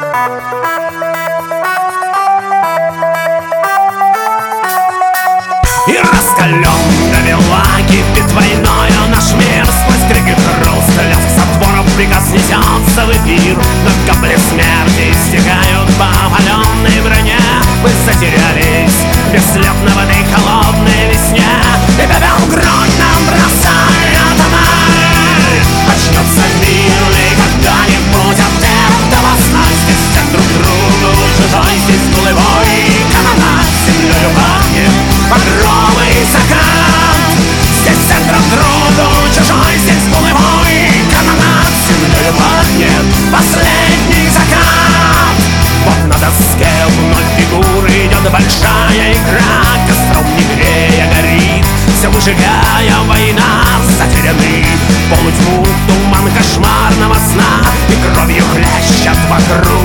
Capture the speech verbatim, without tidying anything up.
И раскаленными кипит войною наш мир. Сквозь крики, хруст, лязг затворов, приказ несется в эфир. Но капли смерти стекают по опаленной броне. Мы затерялись бесследно в этой холодной весне. И пепел в грудь нам бросает она. Очнется мир ли когда-нибудь от этого сна? Здесь все друг другу чужой, здесь нулевой канонад. Землею пахнет багровый закат. Здесь все друг другу чужой, здесь нулевой канонад. Землею пахнет последний закат. Вот на доске вновь фигуры идет большая игра. Костром не грея горит, все выжигая война. Затеряны в полутьму туман кошмарного сна. И кровью хлещет вокруг